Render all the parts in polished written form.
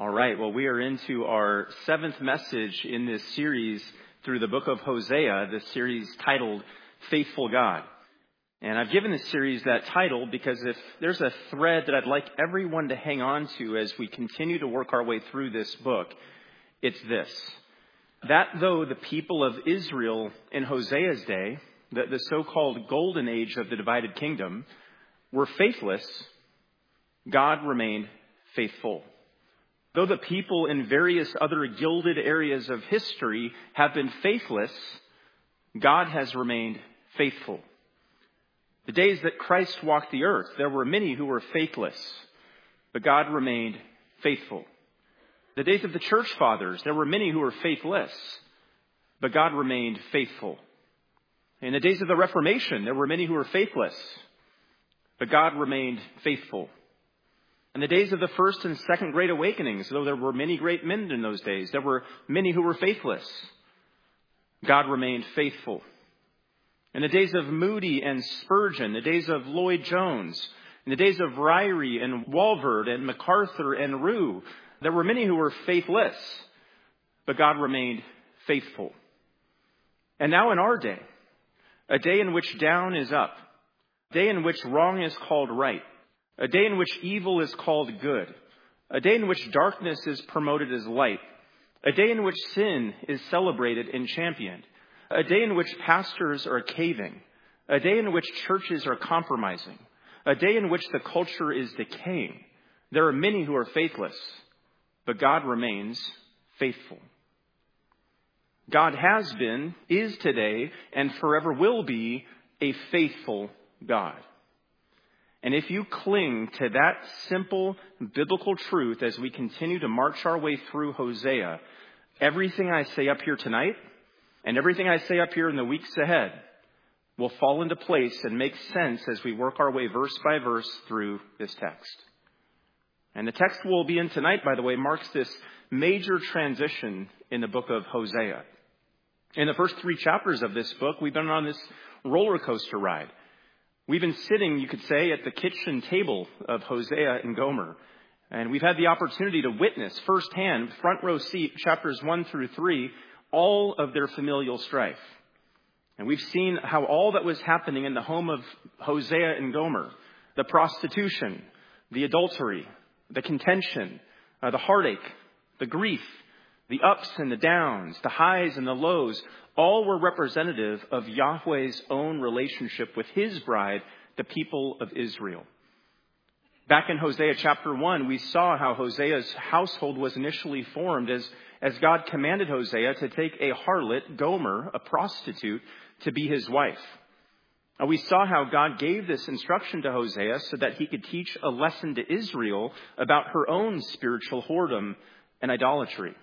All right, well, we are into our seventh message in this series through the book of Hosea, this series titled Faithful God. And I've given this series that title because if there's a thread that I'd like everyone to hang on to as we continue to work our way through this book, it's this. That though the people of Israel in Hosea's day, the so-called golden age of the divided kingdom, were faithless, God remained faithful. Though the people in various other gilded areas of history have been faithless, God has remained faithful. The days that Christ walked the earth, there were many who were faithless, but God remained faithful. The days of the church fathers, there were many who were faithless, but God remained faithful. In the days of the Reformation, there were many who were faithless, but God remained faithful. In the days of the first and second great awakenings, though there were many great men in those days, there were many who were faithless. God remained faithful. In the days of Moody and Spurgeon, the days of Lloyd Jones, in the days of Ryrie and Walvoord and MacArthur and Rue, there were many who were faithless, but God remained faithful. And now in our day, a day in which down is up, a day in which wrong is called right, a day in which evil is called good, a day in which darkness is promoted as light, a day in which sin is celebrated and championed, a day in which pastors are caving, a day in which churches are compromising, a day in which the culture is decaying. There are many who are faithless, but God remains faithful. God has been, is today, and forever will be a faithful God. And if you cling to that simple biblical truth as we continue to march our way through Hosea, everything I say up here tonight and everything I say up here in the weeks ahead will fall into place and make sense as we work our way verse by verse through this text. And the text we'll be in tonight, by the way, marks this major transition in the book of Hosea. In the first 3 chapters of this book, we've been on this roller coaster ride. We've been sitting, you could say, at the kitchen table of Hosea and Gomer. And we've had the opportunity to witness firsthand, front row seat, chapters 1 through 3, all of their familial strife. And we've seen how all that was happening in the home of Hosea and Gomer, the prostitution, the adultery, the contention, the heartache, the grief, the ups and the downs, the highs and the lows, all were representative of Yahweh's own relationship with his bride, the people of Israel. Back in Hosea chapter 1, we saw how Hosea's household was initially formed as God commanded Hosea to take a harlot, Gomer, a prostitute, to be his wife. We saw how God gave this instruction to Hosea so that he could teach a lesson to Israel about her own spiritual whoredom and idolatry.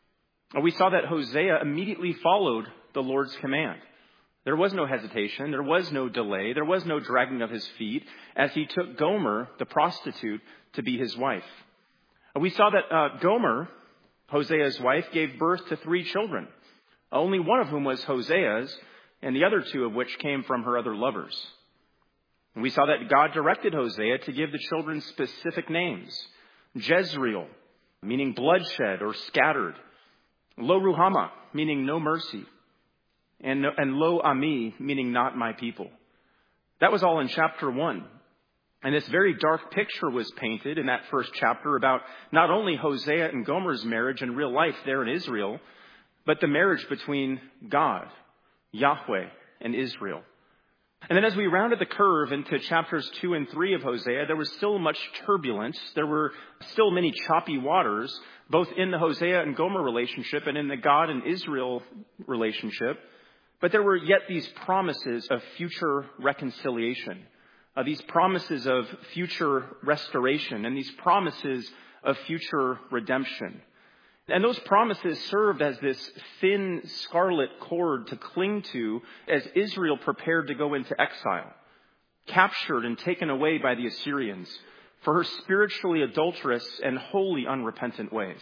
We saw that Hosea immediately followed the Lord's command. There was no hesitation. There was no delay. There was no dragging of his feet as he took Gomer, the prostitute, to be his wife. We saw that Gomer, Hosea's wife, gave birth to 3 children, only one of whom was Hosea's, and the other 2 of which came from her other lovers. And we saw that God directed Hosea to give the children specific names. Jezreel, meaning bloodshed or scattered. Lo Ruhamah, meaning no mercy. And Lo Ami, meaning not my people. That was all in chapter 1. And this very dark picture was painted in that first chapter about not only Hosea and Gomer's marriage in real life there in Israel, but the marriage between God, Yahweh, and Israel. And then as we rounded the curve into chapters 2 and 3 of Hosea, there was still much turbulence. There were still many choppy waters, both in the Hosea and Gomer relationship and in the God and Israel relationship. But there were yet these promises of future reconciliation, these promises of future restoration, and these promises of future redemption. And those promises served as this thin scarlet cord to cling to as Israel prepared to go into exile, captured and taken away by the Assyrians for her spiritually adulterous and wholly unrepentant ways.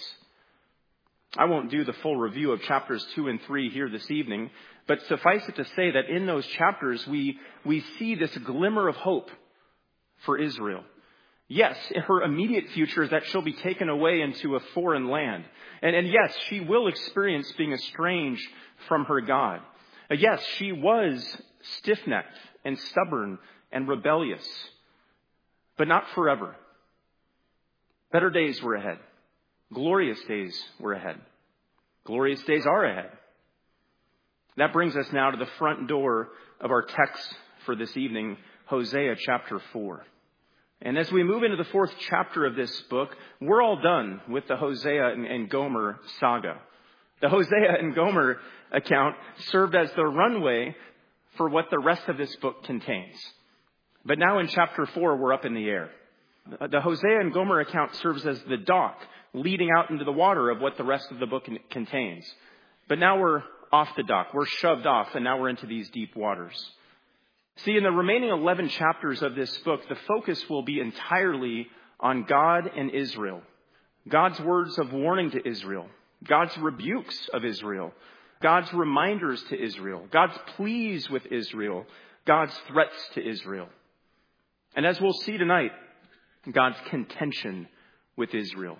I won't do the full review of chapters 2 and 3 here this evening, but suffice it to say that in those chapters we see this glimmer of hope for Israel. Yes, her immediate future is that she'll be taken away into a foreign land. And yes, she will experience being estranged from her God. Yes, she was stiff-necked and stubborn and rebellious, but not forever. Better days were ahead. Glorious days were ahead. Glorious days are ahead. That brings us now to the front door of our text for this evening, Hosea chapter 4. And as we move into the fourth chapter of this book, we're all done with the Hosea and Gomer saga. The Hosea and Gomer account served as the runway for what the rest of this book contains. But now in chapter 4, we're up in the air. The Hosea and Gomer account serves as the dock leading out into the water of what the rest of the book contains. But now we're off the dock. We're shoved off, and now we're into these deep waters. See, in the remaining 11 chapters of this book, the focus will be entirely on God and Israel. God's words of warning to Israel. God's rebukes of Israel. God's reminders to Israel. God's pleas with Israel. God's threats to Israel. And as we'll see tonight, God's contention with Israel.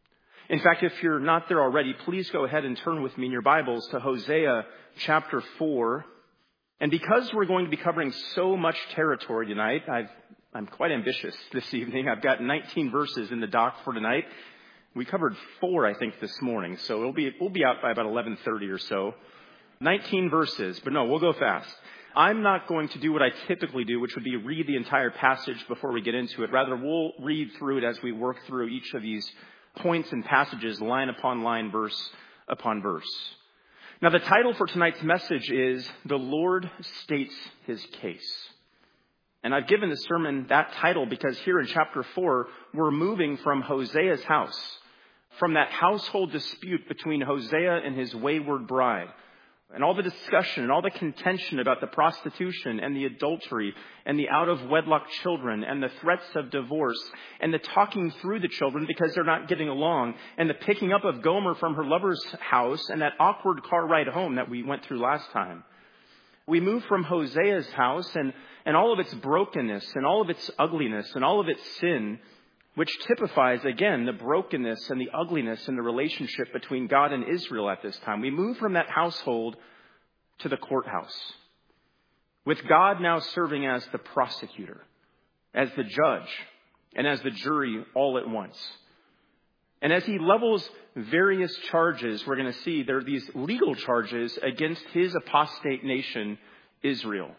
In fact, if you're not there already, please go ahead and turn with me in your Bibles to Hosea chapter 4. And because we're going to be covering so much territory tonight, I'm quite ambitious this evening. I've got 19 verses in the doc for tonight. We covered 4, I think, this morning, so we'll be out by about 11:30 or so. 19 verses, but no, we'll go fast. I'm not going to do what I typically do, which would be read the entire passage before we get into it. Rather, we'll read through it as we work through each of these points and passages, line upon line, verse upon verse. Now, the title for tonight's message is The Lord States His Case. And I've given the sermon that title because here in chapter 4, we're moving from Hosea's house, from that household dispute between Hosea and his wayward bride, and all the discussion and all the contention about the prostitution and the adultery and the out-of-wedlock children and the threats of divorce and the talking through the children because they're not getting along and the picking up of Gomer from her lover's house and that awkward car ride home that we went through last time. We move from Hosea's house and all of its brokenness and all of its ugliness and all of its sin, which typifies, again, the brokenness and the ugliness in the relationship between God and Israel at this time. We move from that household to the courthouse, with God now serving as the prosecutor, as the judge, and as the jury all at once. And as he levels various charges, we're going to see there are these legal charges against his apostate nation, Israel.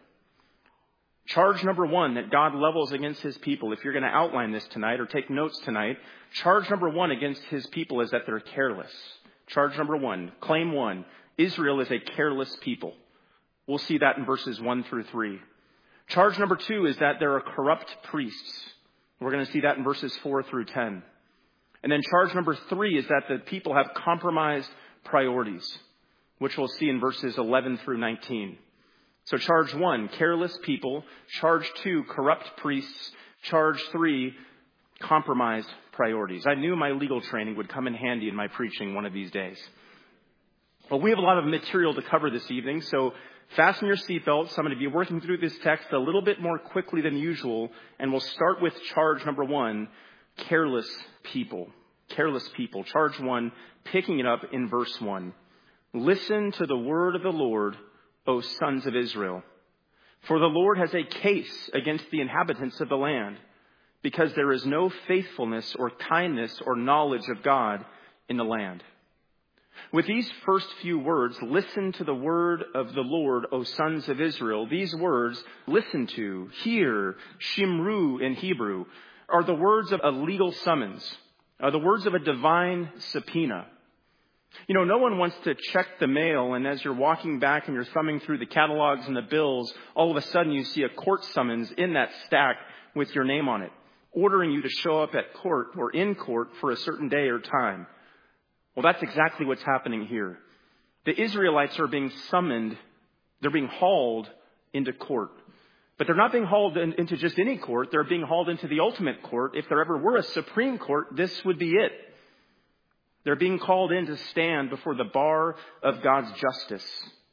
Charge number 1 that God levels against his people, if you're going to outline this tonight or take notes tonight, charge number 1 against his people is that they're careless. Charge number 1, claim 1, Israel is a careless people. We'll see that in verses 1 through 3. Charge number 2 is that there are corrupt priests. We're going to see that in verses 4 through 10. And then charge number 3 is that the people have compromised priorities, which we'll see in verses 11 through 19. So charge 1, careless people. Charge 2, corrupt priests. Charge 3, compromised priorities. I knew my legal training would come in handy in my preaching one of these days. Well, we have a lot of material to cover this evening, so fasten your seatbelts. I'm going to be working through this text a little bit more quickly than usual, and we'll start with charge number 1, careless people. Careless people. Charge 1, picking it up in verse 1. Listen to the word of the Lord, O sons of Israel. For the Lord has a case against the inhabitants of the land, because there is no faithfulness or kindness or knowledge of God in the land. With these first few words, listen to the word of the Lord, O sons of Israel. These words, listen to, hear, shimru in Hebrew, are the words of a legal summons, are the words of a divine subpoena. You know, no one wants to check the mail, and as you're walking back and you're thumbing through the catalogs and the bills, all of a sudden you see a court summons in that stack with your name on it, ordering you to show up at court or in court for a certain day or time. Well, that's exactly what's happening here. The Israelites are being summoned. They're being hauled into court. But they're not being hauled into just any court. They're being hauled into the ultimate court. If there ever were a Supreme Court, this would be it. They're being called in to stand before the bar of God's justice.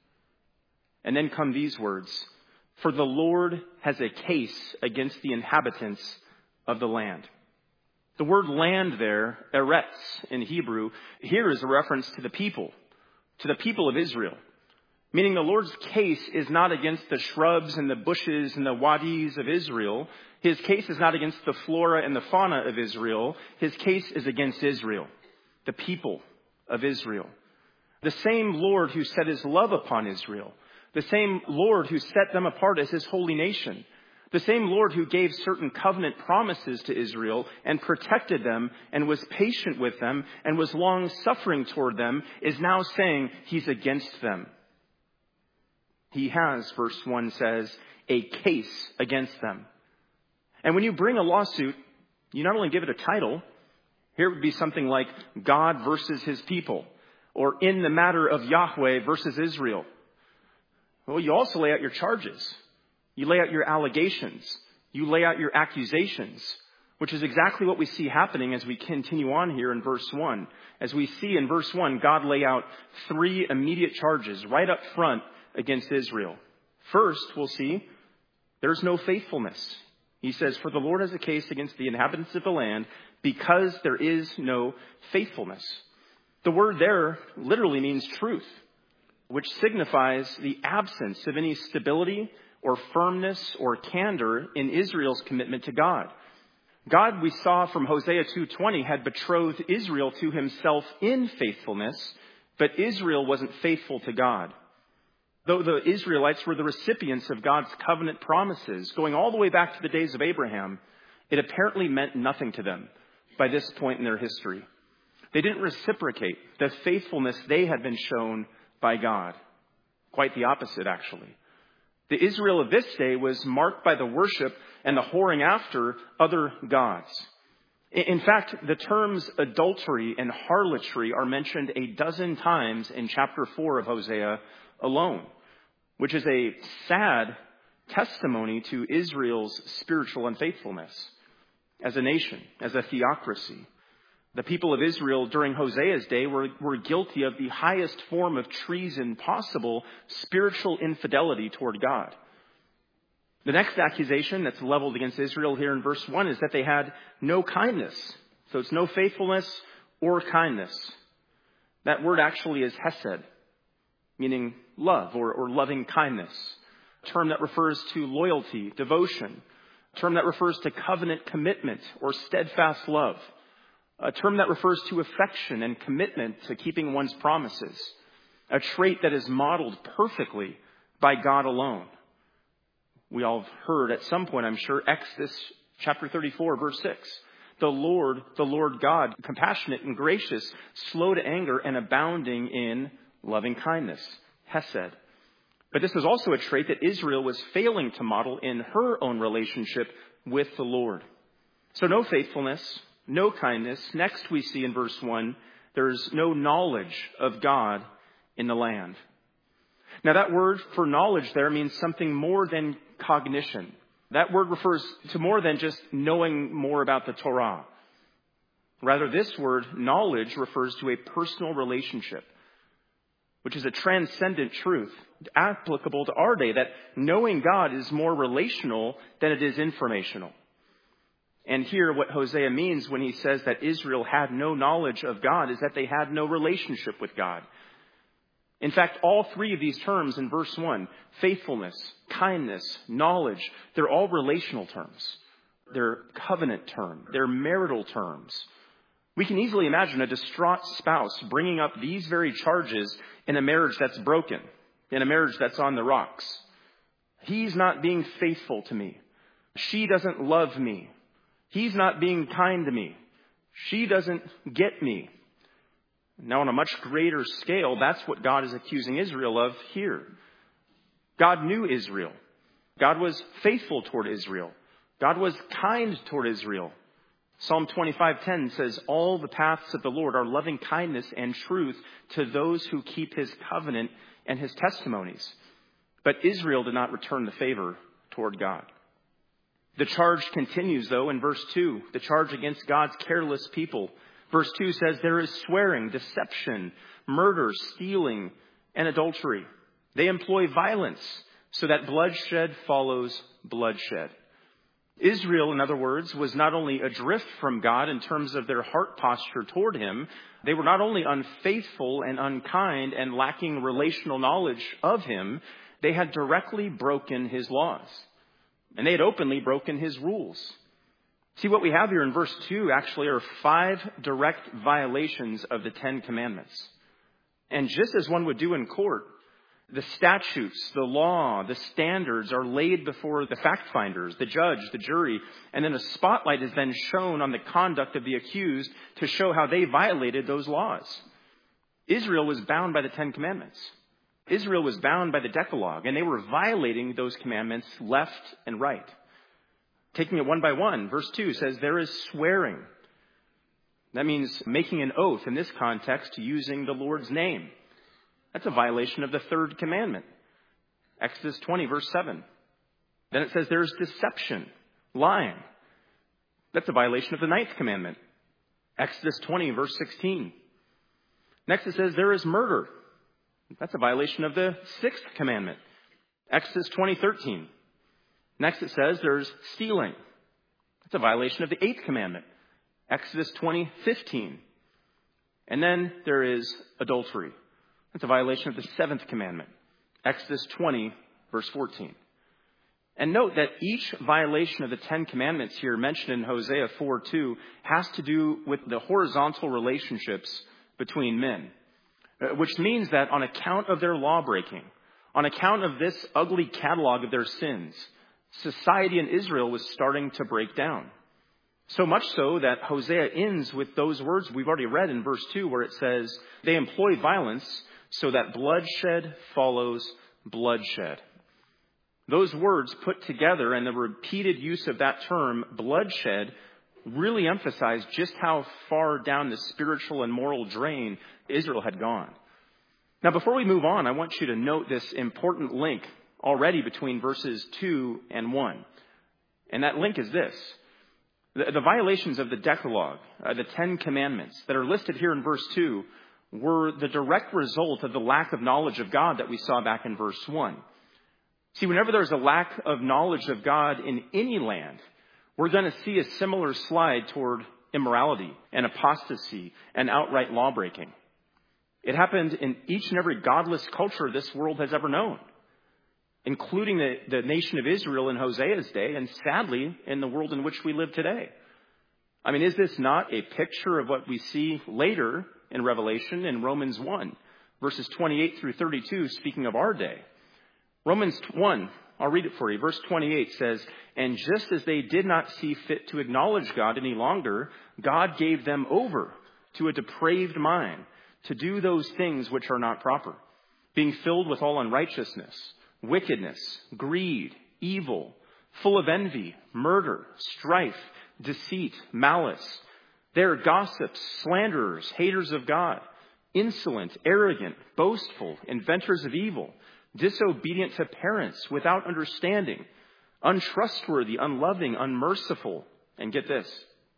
And then come these words. For the Lord has a case against the inhabitants of the land. The word land there, eretz in Hebrew, here is a reference to the people of Israel. Meaning the Lord's case is not against the shrubs and the bushes and the wadis of Israel. His case is not against the flora and the fauna of Israel. His case is against Israel, the people of Israel. The same Lord who set his love upon Israel. The same Lord who set them apart as his holy nation. The same Lord who gave certain covenant promises to Israel and protected them and was patient with them and was long-suffering toward them is now saying he's against them. He has, verse 1 says, a case against them. And when you bring a lawsuit, you not only give it a title. Here it would be something like God versus his people, or in the matter of Yahweh versus Israel. Well, you also lay out your charges. You lay out your allegations. You lay out your accusations, which is exactly what we see happening as we continue on here in verse 1. As we see in verse 1, God lay out 3 immediate charges right up front against Israel. First, we'll see there's no faithfulness. He says, for the Lord has a case against the inhabitants of the land because there is no faithfulness. The word there literally means truth, which signifies the absence of any stability or firmness or candor in Israel's commitment to God. God, we saw from Hosea 2:20, had betrothed Israel to himself in faithfulness, but Israel wasn't faithful to God. Though the Israelites were the recipients of God's covenant promises, going all the way back to the days of Abraham, it apparently meant nothing to them by this point in their history. They didn't reciprocate the faithfulness they had been shown by God. Quite the opposite, actually. The Israel of this day was marked by the worship and the whoring after other gods. In fact, the terms adultery and harlotry are mentioned a dozen times in chapter 4 of Hosea alone, which is a sad testimony to Israel's spiritual unfaithfulness as a nation, as a theocracy. The people of Israel during Hosea's day were guilty of the highest form of treason possible, spiritual infidelity toward God. The next accusation that's leveled against Israel here in verse 1 is that they had no kindness. So it's no faithfulness or kindness. That word actually is hesed, meaning love or loving kindness. A term that refers to loyalty, devotion. A term that refers to covenant commitment or steadfast love. A term that refers to affection and commitment to keeping one's promises. A trait that is modeled perfectly by God alone. We all have heard at some point, I'm sure, Exodus chapter 34, verse 6. The Lord God, compassionate and gracious, slow to anger and abounding in loving kindness. Hesed. But this was also a trait that Israel was failing to model in her own relationship with the Lord. So no faithfulness, no kindness. Next we see in verse 1, there's no knowledge of God in the land. Now that word for knowledge there means something more than cognition. That word refers to more than just knowing more about the Torah. Rather, this word, knowledge, refers to a personal relationship, which is a transcendent truth applicable to our day, that knowing God is more relational than it is informational. And here what Hosea means when he says that Israel had no knowledge of God is that they had no relationship with God. In fact, all 3 of these terms in verse 1, faithfulness, kindness, knowledge, they're all relational terms. They're covenant terms. They're marital terms. We can easily imagine a distraught spouse bringing up these very charges in a marriage that's broken, in a marriage that's on the rocks. He's not being faithful to me. She doesn't love me. He's not being kind to me. She doesn't get me. Now, on a much greater scale, that's what God is accusing Israel of here. God knew Israel. God was faithful toward Israel. God was kind toward Israel. Psalm 25:10 says, all the paths of the Lord are loving kindness and truth to those who keep his covenant and his testimonies. But Israel did not return the favor toward God. The charge continues, though, in verse 2, the charge against God's careless people. Verse 2 says there is swearing, deception, murder, stealing, and adultery. They employ violence so that bloodshed follows bloodshed. Israel, in other words, was not only adrift from God in terms of their heart posture toward him, they were not only unfaithful and unkind and lacking relational knowledge of him, they had directly broken his laws. And they had openly broken his rules. See, what we have here in verse 2 actually are 5 direct violations of the 10 Commandments. And just as one would do in court, the statutes, the law, the standards are laid before the fact finders, the judge, the jury, and then a spotlight is then shown on the conduct of the accused to show how they violated those laws. Israel was bound by the 10 Commandments. Israel was bound by the Decalogue, and they were violating those commandments left and right. Taking it one by one, verse 2 says there is swearing. That means making an oath, in this context, using the Lord's name. That's a violation of the 3rd commandment. Exodus 20, verse 7. Then it says there's deception, lying. That's a violation of the 9th commandment. Exodus 20, verse 16. Next it says there is murder. That's a violation of the 6th commandment. Exodus 20:13. Next it says there's stealing. That's a violation of the 8th commandment. Exodus 20:15. And then there is adultery. That's a violation of the 7th commandment. Exodus 20, verse 14. And note that each violation of the 10 Commandments here mentioned in Hosea 4:2 has to do with the horizontal relationships between men. Which means that on account of their lawbreaking, on account of this ugly catalog of their sins, society in Israel was starting to break down. So much so that Hosea ends with those words we've already read in verse 2 where it says, they employ violence so that bloodshed follows bloodshed. Those words put together and the repeated use of that term, bloodshed, really emphasize just how far down the spiritual and moral drain Israel had gone. Now, before we move on, I want you to note this important link already between verses 2 and 1. And that link is this. The violations of the Decalogue, the 10 Commandments that are listed here in verse 2, were the direct result of the lack of knowledge of God that we saw back in verse 1. See, whenever there's a lack of knowledge of God in any land, we're going to see a similar slide toward immorality and apostasy and outright lawbreaking. It happened in each and every godless culture this world has ever known, including the nation of Israel in Hosea's day, and sadly, in the world in which we live today. I mean, is this not a picture of what we see later in Revelation in Romans 1, verses 28 through 32, speaking of our day? Romans 1, I'll read it for you. Verse 28 says, and just as they did not see fit to acknowledge God any longer, God gave them over to a depraved mind to do those things which are not proper, being filled with all unrighteousness, wickedness, greed, evil, full of envy, murder, strife, deceit, malice. They are gossips, slanderers, haters of God, insolent, arrogant, boastful, inventors of evil, disobedient to parents, without understanding, untrustworthy, unloving, unmerciful. And get this.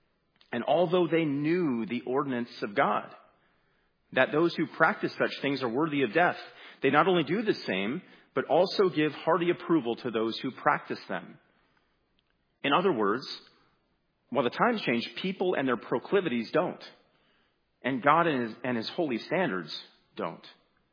And although they knew the ordinance of God, that those who practice such things are worthy of death, they not only do the same, but also give hearty approval to those who practice them. In other words, while the times change, people and their proclivities don't. And God and his holy standards don't.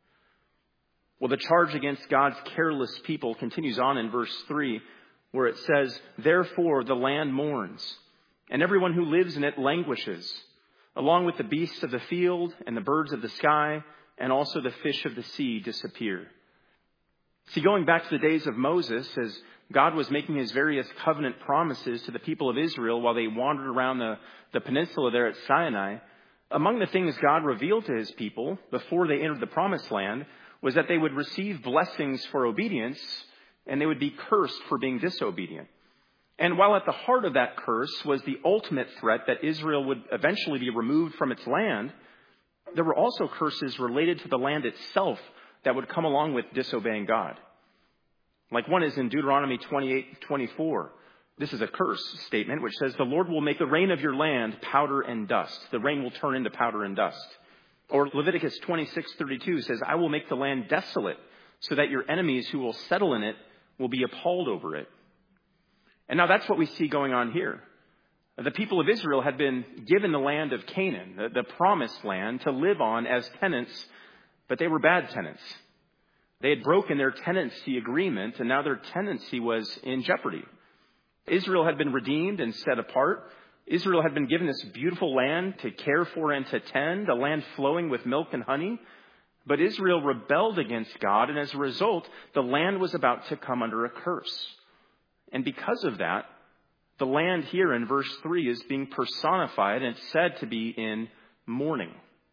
Well, the charge against God's careless people continues on in verse 3, where it says, therefore the land mourns, and everyone who lives in it languishes, along with the beasts of the field and the birds of the sky, and also the fish of the sea disappear. See, going back to the days of Moses, as God was making his various covenant promises to the people of Israel while they wandered around the peninsula there at Sinai, among the things God revealed to his people before they entered the promised land was that they would receive blessings for obedience and they would be cursed for being disobedient. And while at the heart of that curse was the ultimate threat that Israel would eventually be removed from its land, there were also curses related to the land itself that would come along with disobeying God. Like one is in Deuteronomy 28:24. This is a curse statement which says, the Lord will make the rain of your land powder and dust. The rain will turn into powder and dust. Or Leviticus 26:32 says, I will make the land desolate so that your enemies who will settle in it will be appalled over it. And now that's what we see going on here. The people of Israel had been given the land of Canaan, the promised land, to live on as tenants, but they were bad tenants. They had broken their tenancy agreement, and now their tenancy was in jeopardy. Israel had been redeemed and set apart. Israel had been given this beautiful land to care for and to tend, a land flowing with milk and honey. But Israel rebelled against God, and as a result, the land was about to come under a curse. And because of that, the land here in verse 3 is being personified, and it's said to be in mourning.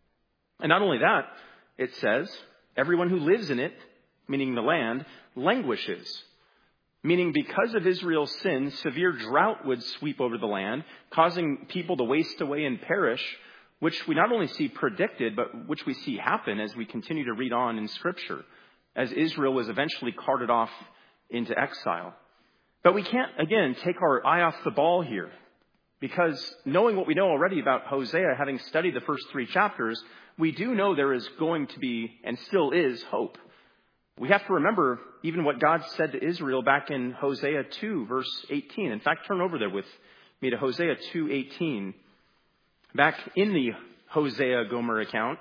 And not only that, it says, everyone who lives in it, meaning the land, languishes. Meaning because of Israel's sin, severe drought would sweep over the land, causing people to waste away and perish, which we not only see predicted, but which we see happen as we continue to read on in Scripture, as Israel was eventually carted off into exile. But we can't, again, take our eye off the ball here, because knowing what we know already about Hosea, having studied the first 3 chapters, we do know there is going to be, and still is, hope. We have to remember even what God said to Israel back in Hosea 2, verse 18. In fact, turn over there with me to Hosea 2:18. Back in the Hosea Gomer account,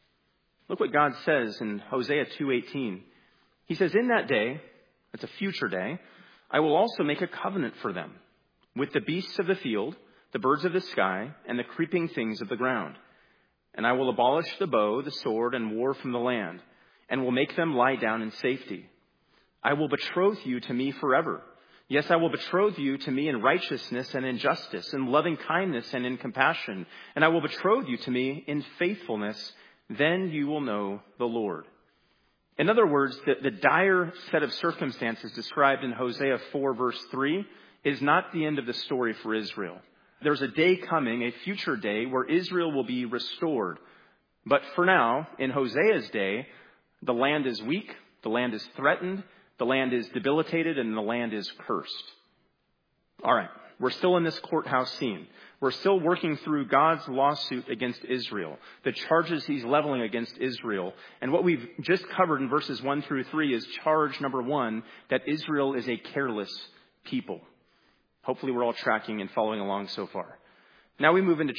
look what God says in Hosea 2:18. He says, in that day, it's a future day, I will also make a covenant for them with the beasts of the field, the birds of the sky, and the creeping things of the ground. And I will abolish the bow, the sword, and war from the land, and will make them lie down in safety. I will betroth you to me forever. Yes, I will betroth you to me in righteousness and in justice, in loving kindness and in compassion. And I will betroth you to me in faithfulness. Then you will know the Lord. In other words, the dire set of circumstances described in Hosea 4, verse 3, is not the end of the story for Israel. There's a day coming, a future day, where Israel will be restored. But for now, in Hosea's day, the land is weak, the land is threatened, the land is debilitated, and the land is cursed. All right, we're still in this courthouse scene. We're still working through God's lawsuit against Israel, the charges he's leveling against Israel. And what we've just covered in verses 1 through 3 is charge number 1, that Israel is a careless people. Hopefully we're all tracking and following along so far. Now we move into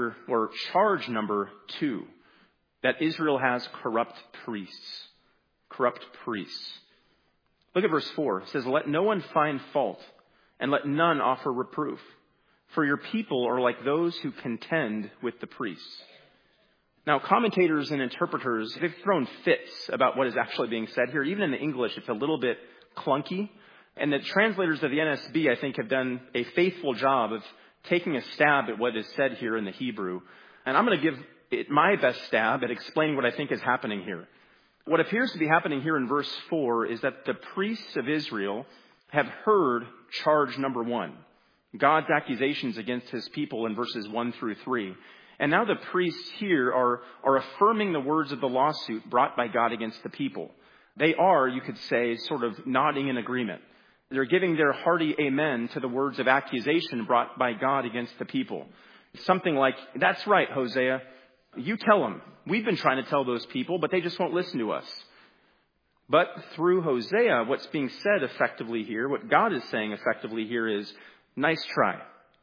charge number 2. That Israel has corrupt priests. Corrupt priests. Look at verse 4. It says, let no one find fault, and let none offer reproof. For your people are like those who contend with the priests. Now, commentators and interpreters, they've thrown fits about what is actually being said here. Even in the English, it's a little bit clunky. And the translators of the NSB, I think, have done a faithful job of taking a stab at what is said here in the Hebrew. And I'm going to give my best stab at explaining what I think is happening here. What appears to be happening here in verse 4 is that the priests of Israel have heard charge number 1, God's accusations against his people in verses 1 through 3. And now the priests here are affirming the words of the lawsuit brought by God against the people. They are, you could say, sort of nodding in agreement. They're giving their hearty amen to the words of accusation brought by God against the people. Something like, that's right, Hosea. You tell them. We've been trying to tell those people, but they just won't listen to us. But through Hosea, what's being said effectively here, what God is saying effectively here is, nice try.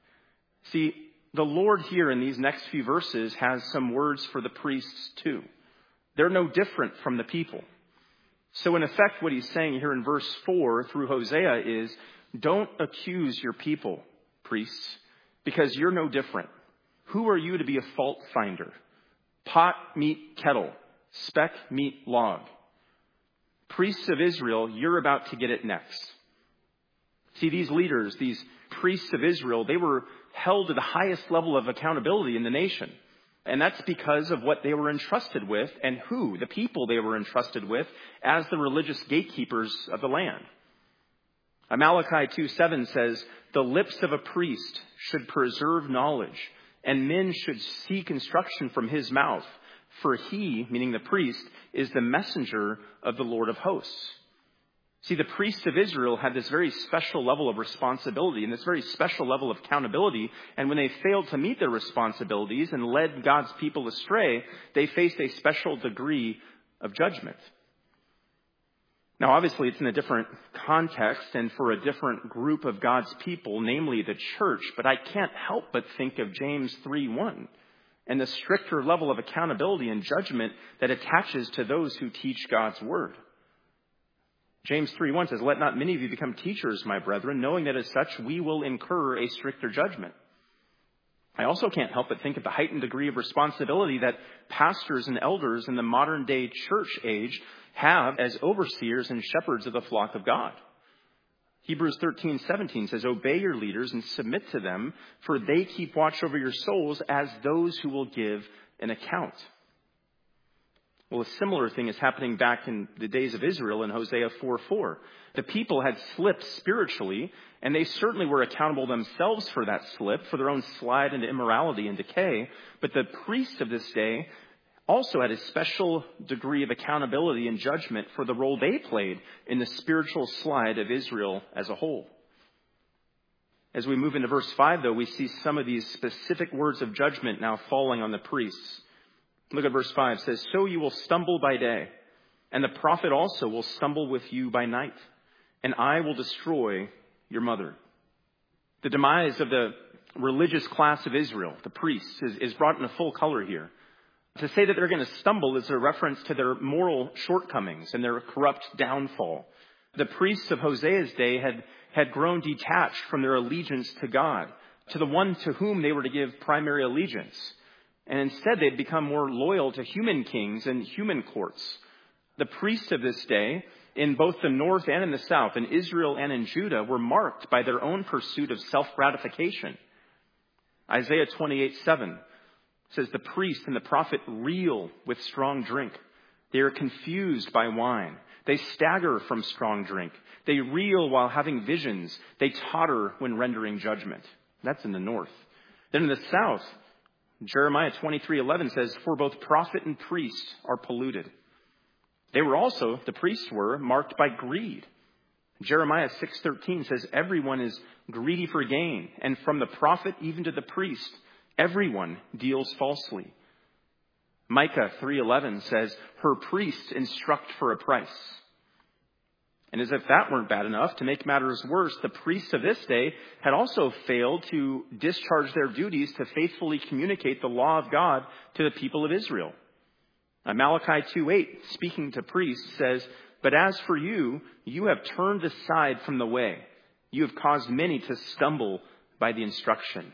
See, the Lord here in these next few verses has some words for the priests too. They're no different from the people. So in effect, what he's saying here in verse 4 through Hosea is, don't accuse your people, priests, because you're no different. Who are you to be a fault finder? Pot meet kettle, speck meet log. Priests of Israel, you're about to get it next. See, these leaders, these priests of Israel, they were held to the highest level of accountability in the nation. And that's because of what they were entrusted with and who, the people they were entrusted with as the religious gatekeepers of the land. Malachi 2:7 says, the lips of a priest should preserve knowledge, and men should seek instruction from his mouth. For he, meaning the priest, is the messenger of the Lord of hosts. See, the priests of Israel had this very special level of responsibility and this very special level of accountability. And when they failed to meet their responsibilities and led God's people astray, they faced a special degree of judgment. Now, obviously, it's in a different context and for a different group of God's people, namely the church, but I can't help but think of James 3:1 and the stricter level of accountability and judgment that attaches to those who teach God's word. James 3:1 says, "Let not many of you become teachers, my brethren, knowing that as such we will incur a stricter judgment." I also can't help but think of the heightened degree of responsibility that pastors and elders in the modern day church age have as overseers and shepherds of the flock of God. Hebrews 13:17 says, "Obey your leaders and submit to them, for they keep watch over your souls as those who will give an account." Well, a similar thing is happening back in the days of Israel in Hosea 4:4. The people had slipped spiritually, and they certainly were accountable themselves for that slip, for their own slide into immorality and decay. But the priests of this day also had a special degree of accountability and judgment for the role they played in the spiritual slide of Israel as a whole. As we move into verse 5, though, we see some of these specific words of judgment now falling on the priests. Look at verse 5. It says, "So you will stumble by day, and the prophet also will stumble with you by night, and I will destroy your mother." The demise of the religious class of Israel, the priests, is brought into full color here. To say that they're going to stumble is a reference to their moral shortcomings and their corrupt downfall. The priests of Hosea's day had grown detached from their allegiance to God, to the one to whom they were to give primary allegiance. And instead, they'd become more loyal to human kings and human courts. The priests of this day, in both the north and in the south, in Israel and in Judah, were marked by their own pursuit of self-gratification. Isaiah 28:7 says, "The priest and the prophet reel with strong drink. They are confused by wine. They stagger from strong drink. They reel while having visions. They totter when rendering judgment." That's in the north. Then in the south, Jeremiah 23:11 says, "For both prophet and priest are polluted." The priests were marked by greed. Jeremiah 6:13 says, "Everyone is greedy for gain, and from the prophet even to the priest, everyone deals falsely." Micah 3:11 says, "Her priests instruct for a price." And as if that weren't bad enough, to make matters worse, the priests of this day had also failed to discharge their duties to faithfully communicate the law of God to the people of Israel. Malachi 2:8, speaking to priests, says, "But as for you, you have turned aside from the way. You have caused many to stumble by the instruction."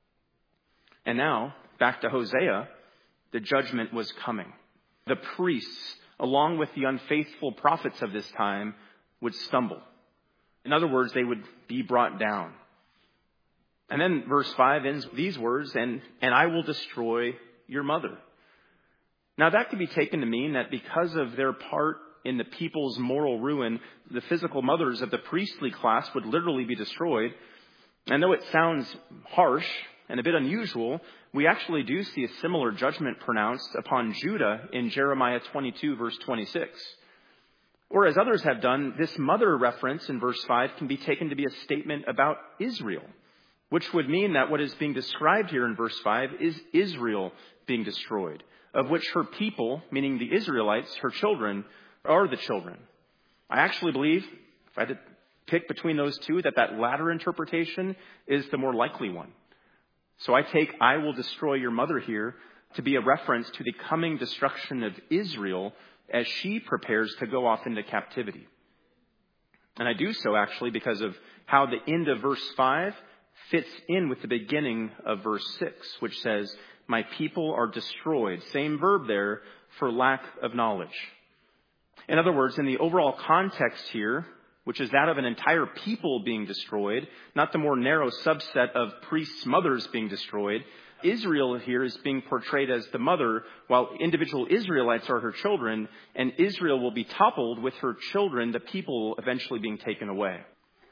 And now, back to Hosea, the judgment was coming. The priests, along with the unfaithful prophets of this time, would stumble. In other words, they would be brought down. And then verse 5 ends with these words, and I will destroy your mother. Now that could be taken to mean that because of their part in the people's moral ruin, the physical mothers of the priestly class would literally be destroyed. And though it sounds harsh and a bit unusual, we actually do see a similar judgment pronounced upon Judah in Jeremiah 22, verse 26. Or as others have done, this mother reference in verse 5 can be taken to be a statement about Israel, which would mean that what is being described here in verse 5 is Israel being destroyed, of which her people, meaning the Israelites, her children, are the children. I actually believe, if I had to pick between those two, that latter interpretation is the more likely one. So I take "I will destroy your mother" here to be a reference to the coming destruction of Israel as she prepares to go off into captivity. And I do so actually because of how the end of verse 5 fits in with the beginning of verse 6, which says, "My people are destroyed," same verb there, "for lack of knowledge." In other words, in the overall context here, which is that of an entire people being destroyed, not the more narrow subset of priests' mothers being destroyed, Israel here is being portrayed as the mother, while individual Israelites are her children, and Israel will be toppled with her children, the people eventually being taken away.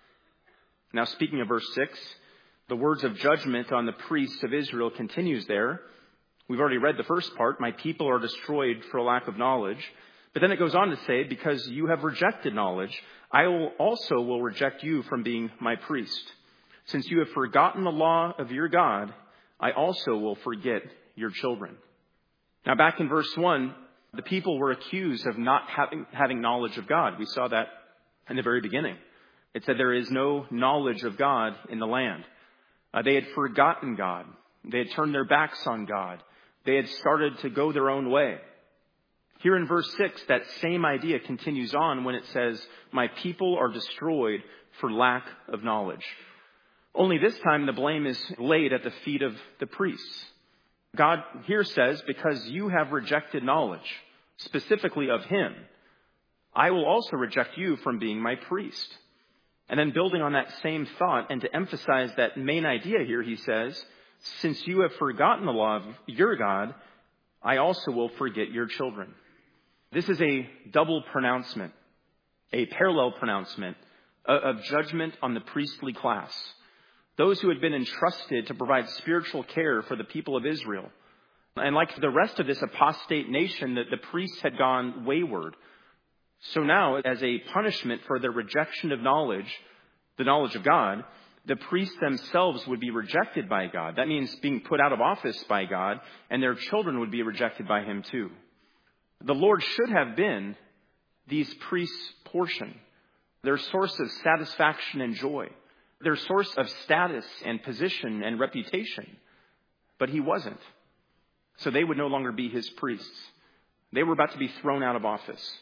Now, speaking of verse 6, the words of judgment on the priests of Israel continues there. We've already read the first part, "My people are destroyed for lack of knowledge." But then it goes on to say, "Because you have rejected knowledge, I will reject you from being my priest. Since you have forgotten the law of your God, I also will forget your children." Now back in verse 1, The people were accused of not having knowledge of God. We saw that in the very beginning. It said there is no knowledge of God in the land. They had forgotten God. They had turned their backs on God. They had started to go their own way. Here in verse 6, that same idea continues on when it says, my people are destroyed for lack of knowledge. Only this time the blame is laid at the feet of the priests. God here says, because you have rejected knowledge, specifically of him, I will also reject you from being my priest. And then building on that same thought and to emphasize that main idea here, he says, since you have forgotten the law of your God, I also will forget your children. This is a double pronouncement, a parallel pronouncement of judgment on the priestly class. Those who had been entrusted to provide spiritual care for the people of Israel. And like the rest of this apostate nation, that the priests had gone wayward. So now, as a punishment for their rejection of knowledge, the knowledge of God, the priests themselves would be rejected by God. That means being put out of office by God, and their children would be rejected by him too. The Lord should have been these priests' portion, their source of satisfaction and joy, their source of status and position and reputation. But he wasn't. So they would no longer be his priests. They were about to be thrown out of office.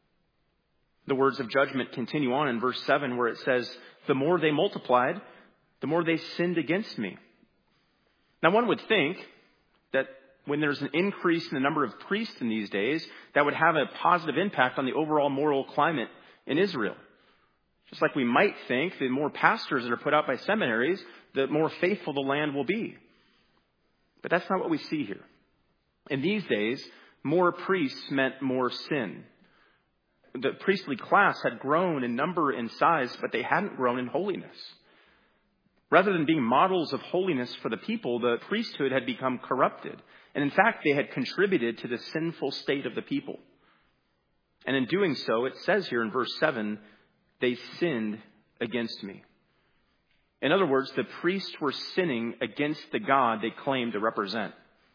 The words of judgment continue on in verse 7 where it says, the more they multiplied, the more they sinned against me. Now one would think that when there's an increase in the number of priests in these days, that would have a positive impact on the overall moral climate in Israel. Just like we might think the more pastors that are put out by seminaries, the more faithful the land will be. But that's not what we see here. In these days, more priests meant more sin. The priestly class had grown in number and size, but they hadn't grown in holiness. Rather than being models of holiness for the people, the priesthood had become corrupted. And in fact, they had contributed to the sinful state of the people. And in doing so, it says here in verse 7, they sinned against me. In other words, the priests were sinning against the God they claimed to represent.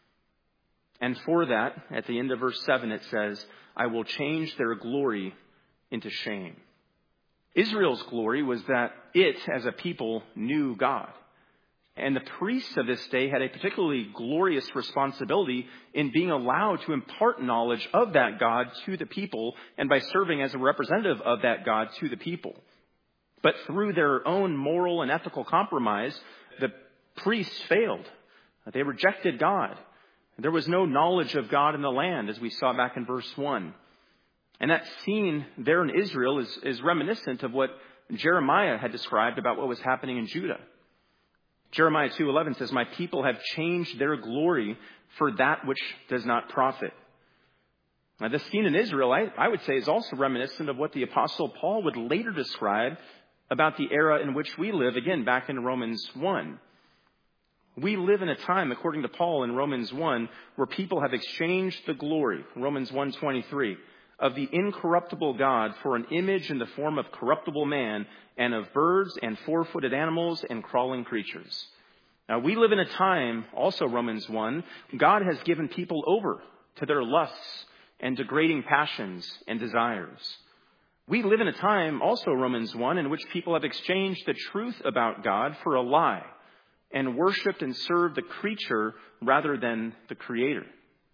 And for that, at the end of verse 7, it says, I will change their glory into shame. Israel's glory was that it, as a people, knew God. And the priests of this day had a particularly glorious responsibility in being allowed to impart knowledge of that God to the people and by serving as a representative of that God to the people. But through their own moral and ethical compromise, the priests failed. They rejected God. There was no knowledge of God in the land, as we saw back in verse 1. And that scene there in Israel is reminiscent of what Jeremiah had described about what was happening in Judah. Jeremiah 2:11 says, my people have changed their glory for that which does not profit. Now, this scene in Israel, I would say, is also reminiscent of what the Apostle Paul would later describe about the era in which we live, again, back in Romans 1. We live in a time, according to Paul in Romans 1, where people have exchanged the glory, Romans 1:23, of the incorruptible God for an image in the form of corruptible man and of birds and four-footed animals and crawling creatures. Now, we live in a time, also Romans 1, God has given people over to their lusts and degrading passions and desires. We live in a time, also Romans 1, in which people have exchanged the truth about God for a lie and worshiped and served the creature rather than the Creator.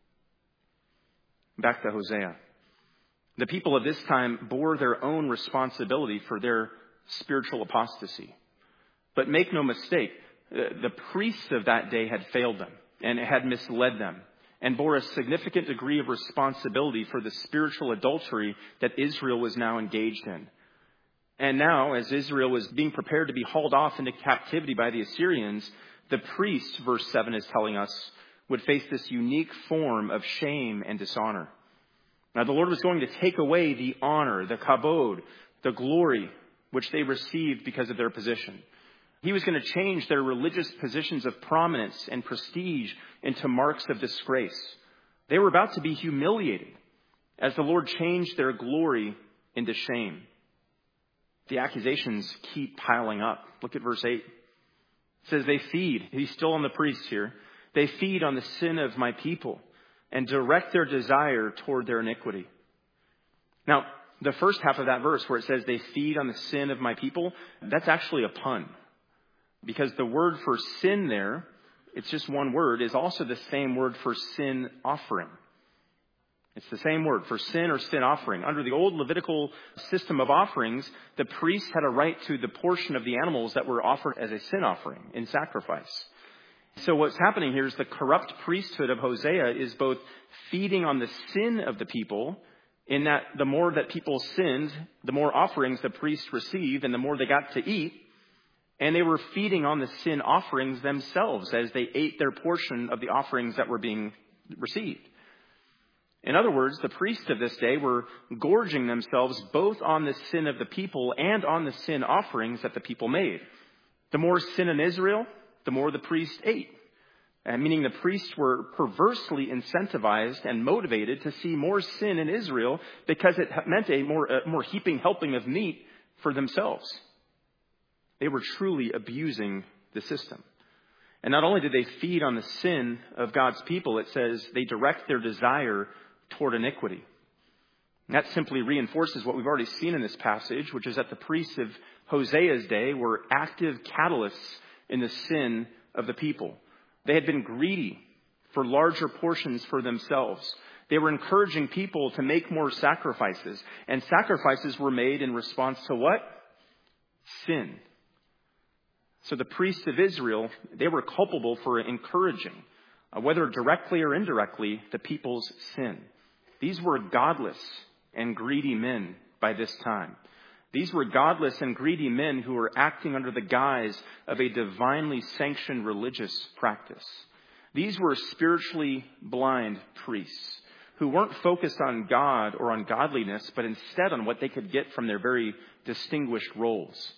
Back to Hosea. The people of this time bore their own responsibility for their spiritual apostasy. But make no mistake, the priests of that day had failed them and had misled them and bore a significant degree of responsibility for the spiritual adultery that Israel was now engaged in. And now, as Israel was being prepared to be hauled off into captivity by the Assyrians, the priests, verse 7 is telling us, would face this unique form of shame and dishonor. Now, the Lord was going to take away the honor, the kabod, the glory, which they received because of their position. He was going to change their religious positions of prominence and prestige into marks of disgrace. They were about to be humiliated as the Lord changed their glory into shame. The accusations keep piling up. Look at verse 8. It says they feed. He's still on the priests here. They feed on the sin of my people. and direct their desire toward their iniquity. Now, the first half of that verse where it says they feed on the sin of my people, that's actually a pun. Because the word for sin there, it's just one word, is also the same word for sin offering. It's the same word for sin or sin offering. Under the old Levitical system of offerings, the priest had a right to the portion of the animals that were offered as a sin offering in sacrifice. So what's happening here is the corrupt priesthood of Hosea is both feeding on the sin of the people, in that the more that people sinned, the more offerings the priests received and the more they got to eat. And they were feeding on the sin offerings themselves as they ate their portion of the offerings that were being received. In other words, the priests of this day were gorging themselves both on the sin of the people and on the sin offerings that the people made. The more sin in Israel, the more the priest ate. Meaning the priests were perversely incentivized and motivated to see more sin in Israel because it meant a more heaping helping of meat for themselves. They were truly abusing the system. And not only did they feed on the sin of God's people, it says they direct their desire toward iniquity. And that simply reinforces what we've already seen in this passage, which is that the priests of Hosea's day were active catalysts in the sin of the people. They had been greedy for larger portions for themselves. They were encouraging people to make more sacrifices. And sacrifices were made in response to what? Sin. So the priests of Israel, they were culpable for encouraging, whether directly or indirectly, the people's sin. These were godless and greedy men by this time. These were godless and greedy men who were acting under the guise of a divinely sanctioned religious practice. These were spiritually blind priests who weren't focused on God or on godliness, but instead on what they could get from their very distinguished roles.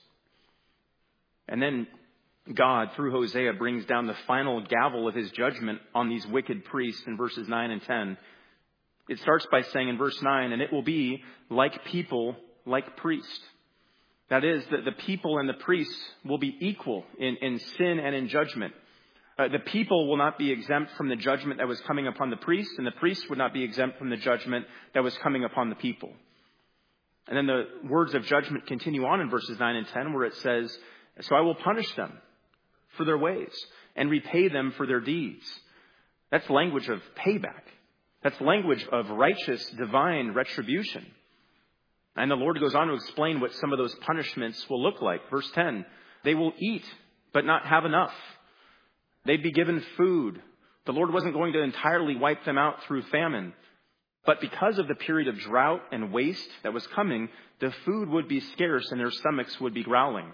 And then God, through Hosea, brings down the final gavel of his judgment on these wicked priests in verses 9 and 10. It starts by saying in verse 9, and it will be like people, like priests. That is, that the people and the priests will be equal in sin and in judgment. The people will not be exempt from the judgment that was coming upon the priests, and the priests would not be exempt from the judgment that was coming upon the people. And then the words of judgment continue on in verses 9 and 10, where it says, so I will punish them for their ways and repay them for their deeds. That's language of payback. That's language of righteous, divine retribution. And the Lord goes on to explain what some of those punishments will look like. Verse 10, they will eat, but not have enough. They'd be given food. The Lord wasn't going to entirely wipe them out through famine. But because of the period of drought and waste that was coming, the food would be scarce and their stomachs would be growling.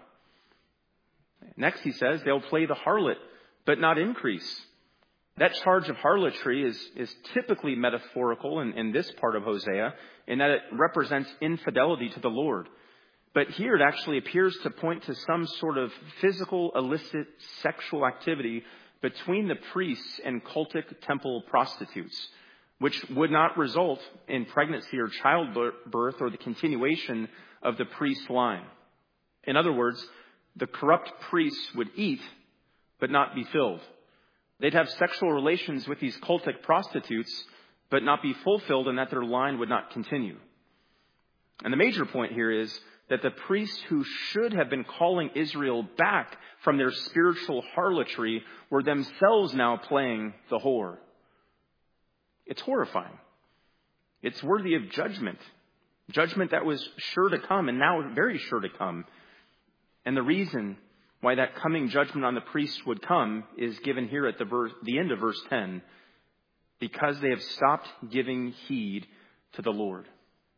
Next, he says, they'll play the harlot, but not increase. That charge of harlotry is typically metaphorical in this part of Hosea, in that it represents infidelity to the Lord. But here it actually appears to point to some sort of physical, illicit sexual activity between the priests and cultic temple prostitutes, which would not result in pregnancy or childbirth or the continuation of the priest's line. In other words, the corrupt priests would eat, but not be filled. They'd have sexual relations with these cultic prostitutes, but not be fulfilled, and that their line would not continue. And the major point here is that the priests who should have been calling Israel back from their spiritual harlotry were themselves now playing the whore. It's horrifying. It's worthy of judgment. Judgment that was sure to come and now very sure to come. And the reason why that coming judgment on the priests would come is given here at the end of verse 10. Because they have stopped giving heed to the Lord.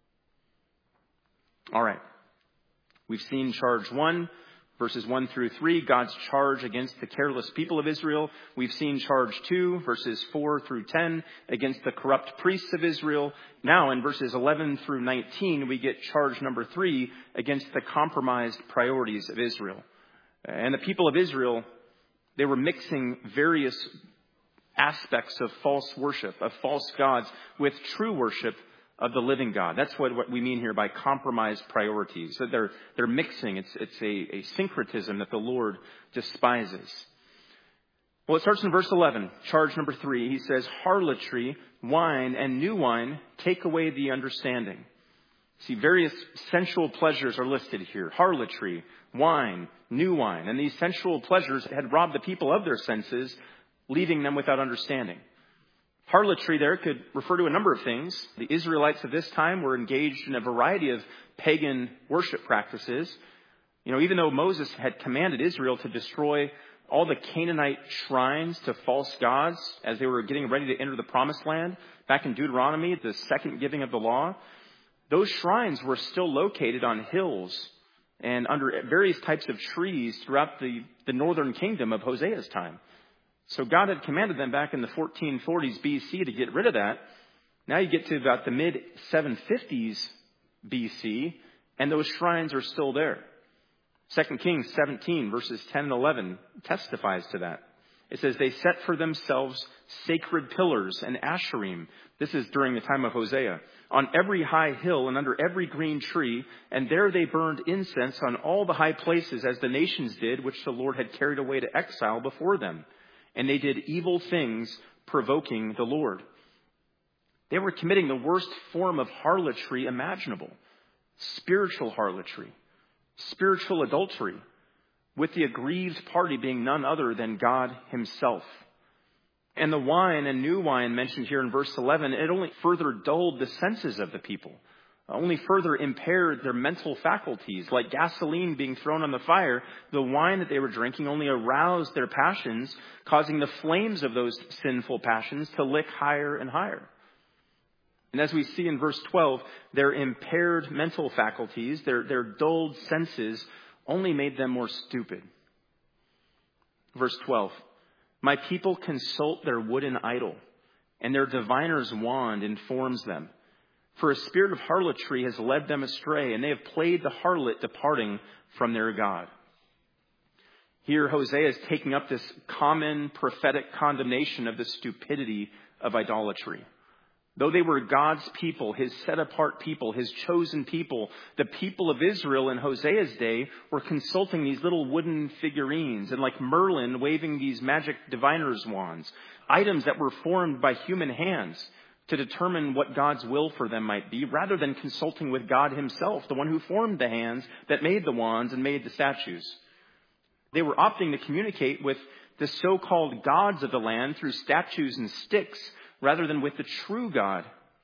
All right. We've seen charge 1, verses 1 through 3, God's charge against the careless people of Israel. We've seen charge 2, verses 4 through 10, against the corrupt priests of Israel. Now in verses 11 through 19, we get charge number 3 against the compromised priorities of Israel. And the people of Israel, they were mixing various aspects of false worship, of false gods, with true worship of the living God. That's what we mean here by compromised priorities. So they're mixing. It's a syncretism that the Lord despises. Well, it starts in verse 11, charge number 3. He says, harlotry, wine, and new wine take away the understanding. See, various sensual pleasures are listed here. Harlotry, wine, new wine. And these sensual pleasures had robbed the people of their senses, leaving them without understanding. Harlotry there could refer to a number of things. The Israelites of this time were engaged in a variety of pagan worship practices. Even though Moses had commanded Israel to destroy all the Canaanite shrines to false gods as they were getting ready to enter the promised land, back in Deuteronomy, the second giving of the law, those shrines were still located on hills and under various types of trees throughout the northern kingdom of Hosea's time. So God had commanded them back in the 1440s BC to get rid of that. Now you get to about the mid-750s BC, and those shrines are still there. 2 Kings 17, verses 10 and 11 testifies to that. It says, they set for themselves sacred pillars and asherim. This is during the time of Hosea. On every high hill and under every green tree, and there they burned incense on all the high places as the nations did, which the Lord had carried away to exile before them. And they did evil things, provoking the Lord. They were committing the worst form of harlotry imaginable. Spiritual harlotry. Spiritual adultery. With the aggrieved party being none other than God himself. And the wine and new wine mentioned here in verse 11, it only further dulled the senses of the people. Only further impaired their mental faculties. Like gasoline being thrown on the fire, the wine that they were drinking only aroused their passions, causing the flames of those sinful passions to lick higher and higher. And as we see in verse 12, their impaired mental faculties, their dulled senses, only made them more stupid. Verse 12, my people consult their wooden idol, and their diviner's wand informs them. For a spirit of harlotry has led them astray, and they have played the harlot, departing from their God. Here Hosea is taking up this common prophetic condemnation of the stupidity of idolatry. Though they were God's people, his set-apart people, his chosen people, the people of Israel in Hosea's day were consulting these little wooden figurines and like Merlin waving these magic diviner's wands, items that were formed by human hands to determine what God's will for them might be, rather than consulting with God himself, the one who formed the hands that made the wands and made the statues. They were opting to communicate with the so-called gods of the land through statues and sticks, rather than with the true God.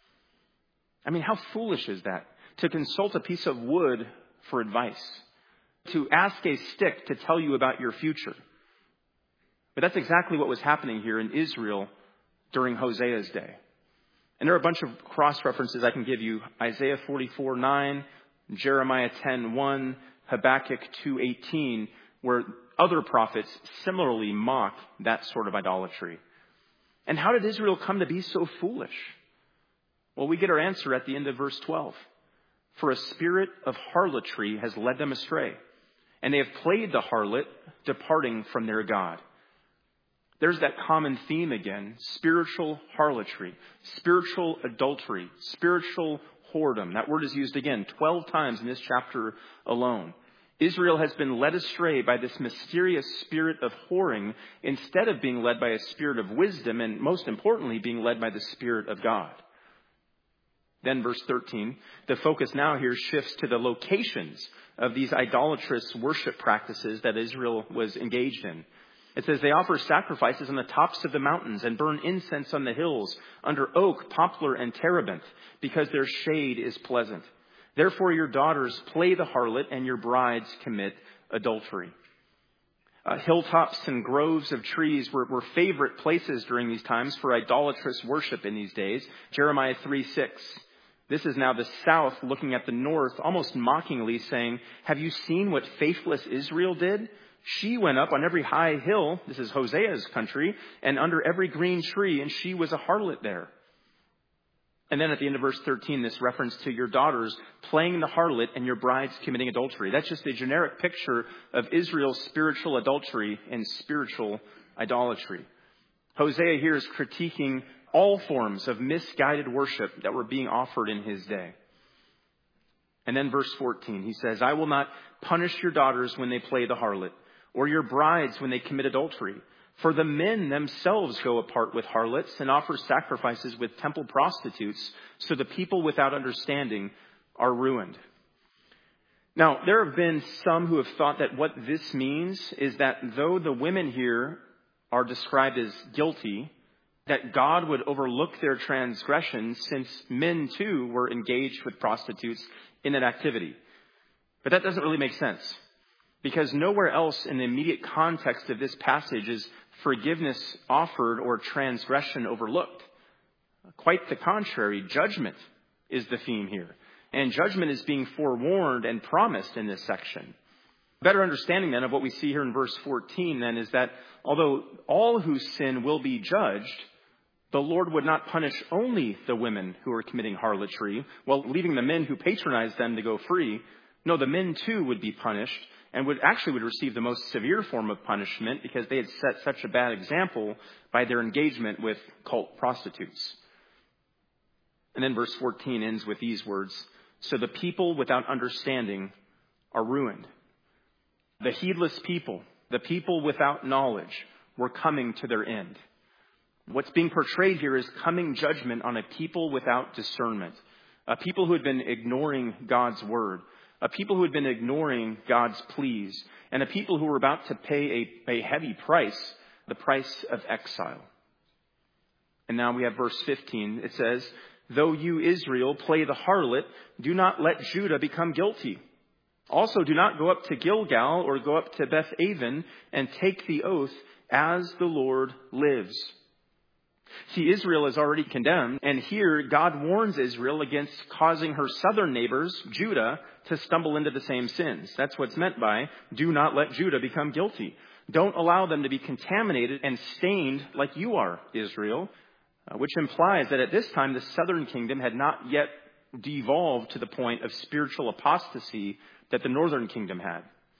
I mean, how foolish is that? To consult a piece of wood for advice. To ask a stick to tell you about your future. But that's exactly what was happening here in Israel during Hosea's day. And there are a bunch of cross-references I can give you. Isaiah 44:9, Jeremiah 10:1, Habakkuk 2:18, where other prophets similarly mock that sort of idolatry. And how did Israel come to be so foolish? Well, we get our answer at the end of verse 12. For a spirit of harlotry has led them astray, and they have played the harlot, departing from their God. There's that common theme again, spiritual harlotry, spiritual adultery, spiritual whoredom. That word is used again 12 times in this chapter alone. Israel has been led astray by this mysterious spirit of whoring instead of being led by a spirit of wisdom and, most importantly, being led by the Spirit of God. Then verse 13, the focus now here shifts to the locations of these idolatrous worship practices that Israel was engaged in. It says they offer sacrifices on the tops of the mountains and burn incense on the hills under oak, poplar, and terebinth because their shade is pleasant. Therefore your daughters play the harlot and your brides commit adultery. Hilltops and groves of trees were favorite places during these times for idolatrous worship in these days. Jeremiah 3:6. This is now the south looking at the north, almost mockingly saying, have you seen what faithless Israel did? She went up on every high hill, this is Hosea's country, and under every green tree, and she was a harlot there. And then at the end of verse 13, this reference to your daughters playing the harlot and your brides committing adultery. That's just a generic picture of Israel's spiritual adultery and spiritual idolatry. Hosea here is critiquing all forms of misguided worship that were being offered in his day. And then verse 14, he says, I will not punish your daughters when they play the harlot, or your brides when they commit adultery. For the men themselves go apart with harlots and offer sacrifices with temple prostitutes, so the people without understanding are ruined. Now, there have been some who have thought that what this means is that though the women here are described as guilty, that God would overlook their transgressions since men too were engaged with prostitutes in that activity. But that doesn't really make sense, because nowhere else in the immediate context of this passage is forgiveness offered or transgression overlooked. Quite the contrary, judgment is the theme here. And judgment is being forewarned and promised in this section. Better understanding then of what we see here in verse 14 then is that although all who sin will be judged, the Lord would not punish only the women who are committing harlotry, while leaving the men who patronize them to go free. No, the men too would be punished and would receive the most severe form of punishment because they had set such a bad example by their engagement with cult prostitutes. And then verse 14 ends with these words, so the people without understanding are ruined. The heedless people, the people without knowledge, were coming to their end. What's being portrayed here is coming judgment on a people without discernment, a people who had been ignoring God's word, a people who had been ignoring God's pleas, and a people who were about to pay a heavy price, the price of exile. And now we have verse 15. It says, though you, Israel, play the harlot, do not let Judah become guilty. Also, do not go up to Gilgal or go up to Beth-aven and take the oath as the Lord lives. See, Israel is already condemned, and here God warns Israel against causing her southern neighbors, Judah, to stumble into the same sins. That's what's meant by, do not let Judah become guilty. Don't allow them to be contaminated and stained like you are, Israel, which implies that at this time the southern kingdom had not yet devolved to the point of spiritual apostasy that the northern kingdom had.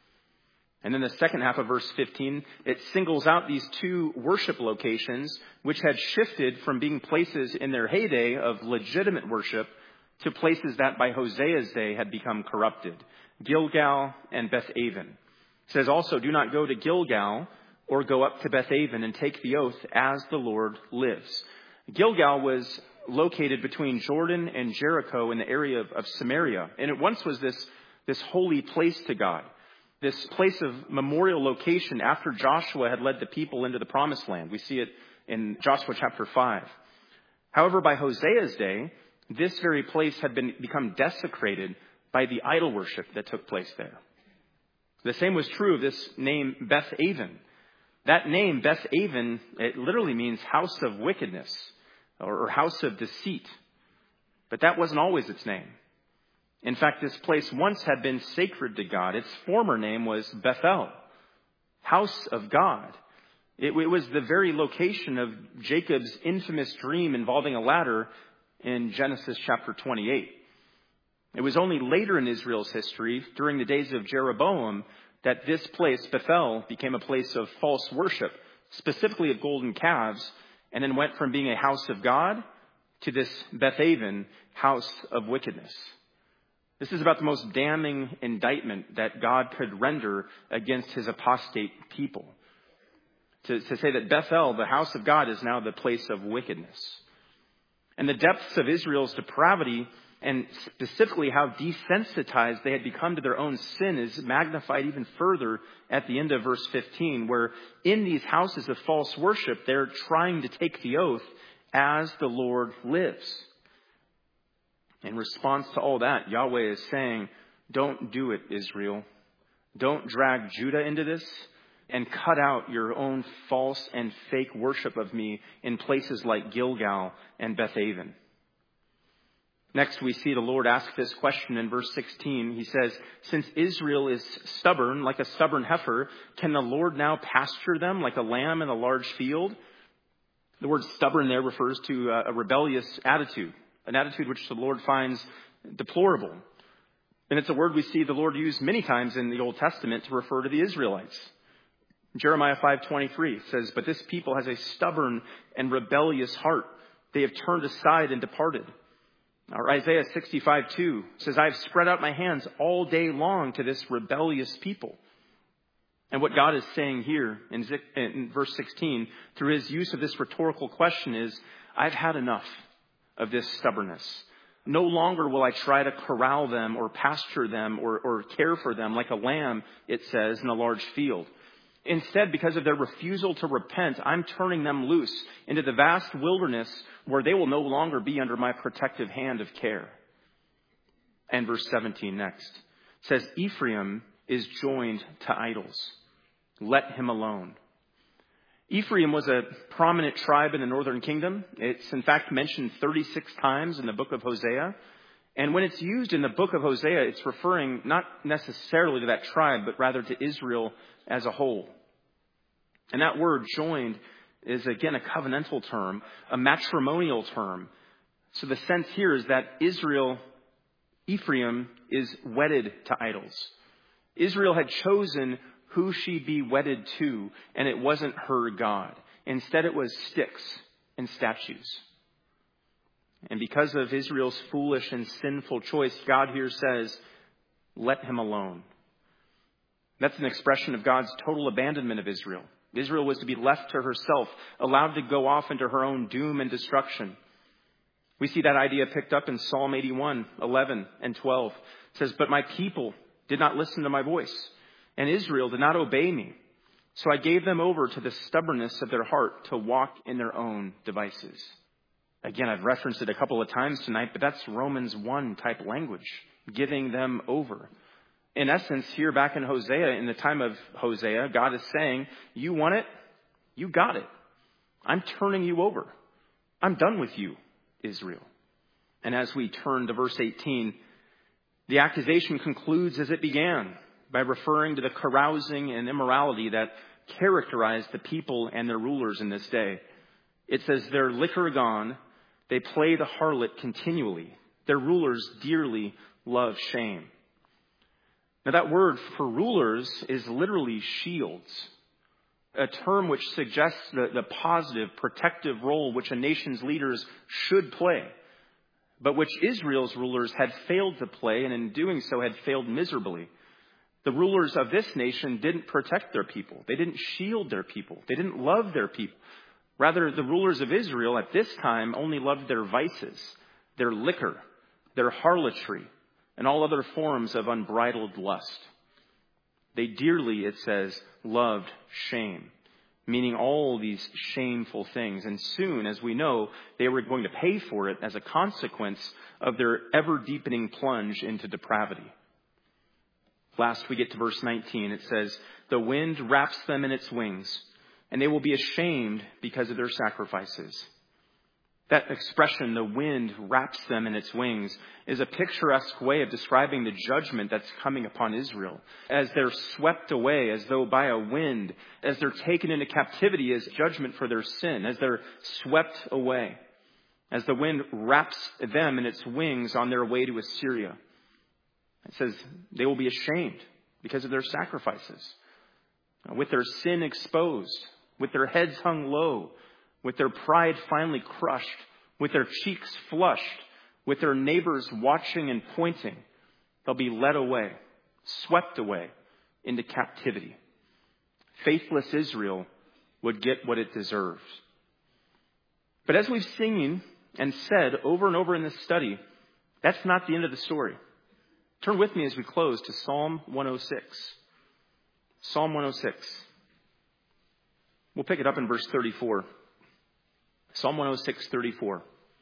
And then the second half of verse 15, it singles out these two worship locations, which had shifted from being places in their heyday of legitimate worship to places that by Hosea's day had become corrupted, Gilgal and Beth-aven. It says also, do not go to Gilgal or go up to Beth-aven and take the oath as the Lord lives. Gilgal was located between Jordan and Jericho in the area of Samaria. And it once was this holy place to God, this place of memorial location after Joshua had led the people into the promised land. We see it in Joshua chapter 5. However, by Hosea's day, this very place had become desecrated by the idol worship that took place there. The same was true of this name Beth-aven. That name, Beth-aven, it literally means house of wickedness or house of deceit. But that wasn't always its name. In fact, this place once had been sacred to God. Its former name was Bethel, house of God. It was the very location of Jacob's infamous dream involving a ladder in Genesis chapter 28. It was only later in Israel's history, during the days of Jeroboam, that this place, Bethel, became a place of false worship, specifically of golden calves, and then went from being a house of God to this Beth-aven, house of wickedness. This is about the most damning indictment that God could render against his apostate people. To say that Bethel, the house of God, is now the place of wickedness. And the depths of Israel's depravity, and specifically how desensitized they had become to their own sin, is magnified even further at the end of verse 15, where in these houses of false worship, they're trying to take the oath as the Lord lives. In response to all that, Yahweh is saying, don't do it, Israel. Don't drag Judah into this, and cut out your own false and fake worship of me in places like Gilgal and Beth-aven. Next, we see the Lord ask this question in verse 16. He says, since Israel is stubborn, like a stubborn heifer, can the Lord now pasture them like a lamb in a large field? The word stubborn there refers to a rebellious attitude, an attitude which the Lord finds deplorable. And it's a word we see the Lord use many times in the Old Testament to refer to the Israelites. Jeremiah 5:23 says, but this people has a stubborn and rebellious heart. They have turned aside and departed. Or Isaiah 65:2 says, I have spread out my hands all day long to this rebellious people. And what God is saying here in verse 16, through his use of this rhetorical question is, I've had enough of this stubbornness. No longer will I try to corral them or pasture them or care for them like a lamb, it says, in a large field. Instead, because of their refusal to repent, I'm turning them loose into the vast wilderness where they will no longer be under my protective hand of care. And verse 17 next says, Ephraim is joined to idols. Let him alone. Ephraim was a prominent tribe in the northern kingdom. It's in fact mentioned 36 times in the book of Hosea. And when it's used in the book of Hosea, it's referring not necessarily to that tribe, but rather to Israel as a whole. And that word joined is again a covenantal term, a matrimonial term. So the sense here is that Ephraim is wedded to idols. Israel had chosen who she'd be wedded to, and it wasn't her God. Instead, it was sticks and statues. And because of Israel's foolish and sinful choice, God here says, let him alone. That's an expression of God's total abandonment of Israel. Israel was to be left to herself, allowed to go off into her own doom and destruction. We see that idea picked up in Psalm 81, 11 and 12. It says, but my people did not listen to my voice, and Israel did not obey me. So I gave them over to the stubbornness of their heart to walk in their own devices. Again, I've referenced it a couple of times tonight, but that's Romans 1 type language, giving them over. In essence, here back in Hosea, in the time of Hosea, God is saying, you want it? You got it. I'm turning you over. I'm done with you, Israel. And as we turn to verse 18, the accusation concludes as it began by referring to the carousing and immorality that characterized the people and their rulers in this day. It says, their liquor gone, they play the harlot continually. Their rulers dearly love shame. Now that word for rulers is literally shields, a term which suggests the positive, protective role which a nation's leaders should play, but which Israel's rulers had failed to play, and in doing so had failed miserably. The rulers of this nation didn't protect their people. They didn't shield their people. They didn't love their people. Rather, the rulers of Israel at this time only loved their vices, their liquor, their harlotry, and all other forms of unbridled lust. They dearly, it says, loved shame, meaning all these shameful things. And soon, as we know, they were going to pay for it as a consequence of their ever-deepening plunge into depravity. Last, we get to verse 19. It says, the wind wraps them in its wings, and they will be ashamed because of their sacrifices. That expression, the wind wraps them in its wings, is a picturesque way of describing the judgment that's coming upon Israel. As they're swept away as though by a wind, as they're taken into captivity as judgment for their sin, as they're swept away, as the wind wraps them in its wings on their way to Assyria. It says they will be ashamed because of their sacrifices. With their sin exposed, with their heads hung low, with their pride finally crushed, with their cheeks flushed, with their neighbors watching and pointing, they'll be led away, swept away into captivity. Faithless Israel would get what it deserves. But as we've seen and said over and over in this study, that's not the end of the story. Turn with me as we close to Psalm 106. Psalm 106. We'll pick it up in verse 34. Psalm 106, 34. It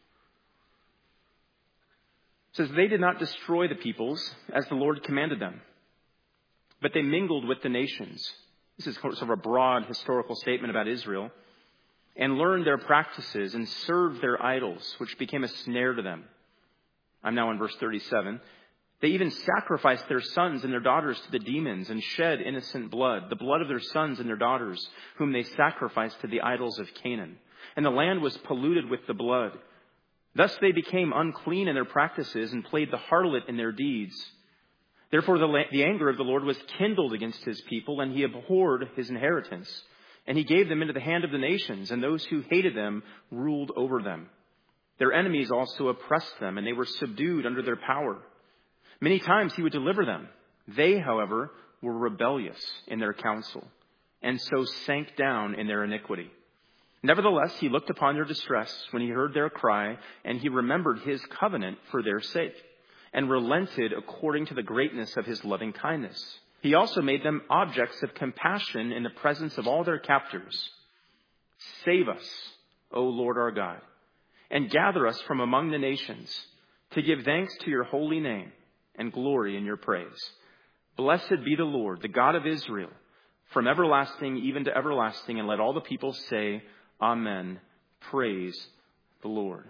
says, they did not destroy the peoples as the Lord commanded them, but they mingled with the nations. This is sort of a broad historical statement about Israel. And learned their practices and served their idols, which became a snare to them. I'm now in verse 37. They even sacrificed their sons and their daughters to the demons and shed innocent blood, the blood of their sons and their daughters, whom they sacrificed to the idols of Canaan. And the land was polluted with the blood. Thus they became unclean in their practices and played the harlot in their deeds. Therefore the anger of the Lord was kindled against his people, and he abhorred his inheritance. And he gave them into the hand of the nations, and those who hated them ruled over them. Their enemies also oppressed them, and they were subdued under their power. Many times he would deliver them. They, however, were rebellious in their counsel, and so sank down in their iniquity. Nevertheless, he looked upon their distress when he heard their cry, and he remembered his covenant for their sake, and relented according to the greatness of his loving kindness. He also made them objects of compassion in the presence of all their captors. Save us, O Lord our God, and gather us from among the nations, to give thanks to your holy name and glory in your praise. Blessed be the Lord, the God of Israel, from everlasting even to everlasting, and let all the people say, Amen. Praise the Lord.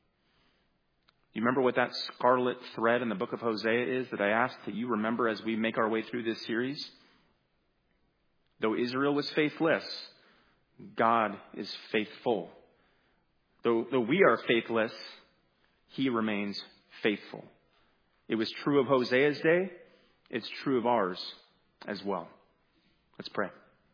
You remember what that scarlet thread in the book of Hosea is that I asked that you remember as we make our way through this series? Though Israel was faithless, God is faithful. Though we are faithless, he remains faithful. It was true of Hosea's day. It's true of ours as well. Let's pray.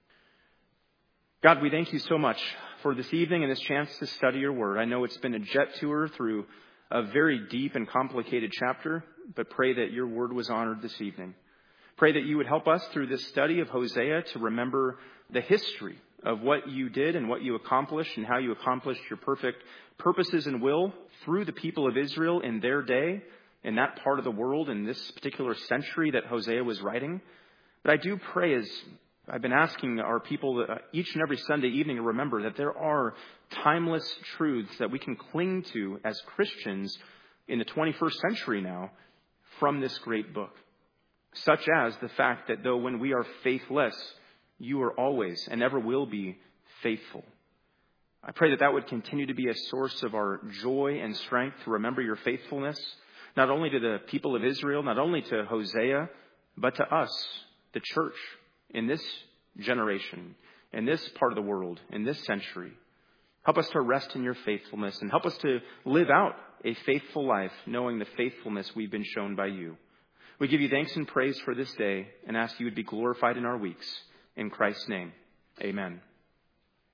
God, we thank you so much for this evening and this chance to study your word. I know it's been a jet tour through a very deep and complicated chapter, but pray that your word was honored this evening. Pray that you would help us through this study of Hosea to remember the history of what you did and what you accomplished and how you accomplished your perfect purposes and will through the people of Israel in their day, in that part of the world, in this particular century that Hosea was writing. But I do pray, as I've been asking our people each and every Sunday evening, to remember that there are timeless truths that we can cling to as Christians in the 21st century now from this great book. Such as the fact that though when we are faithless, you are always and ever will be faithful. I pray that that would continue to be a source of our joy and strength to remember your faithfulness, not only to the people of Israel, not only to Hosea, but to us, the church, in this generation, in this part of the world, in this century. Help us to rest in your faithfulness and help us to live out a faithful life, knowing the faithfulness we've been shown by you. We give you thanks and praise for this day and ask you would be glorified in our weeks. In Christ's name, amen.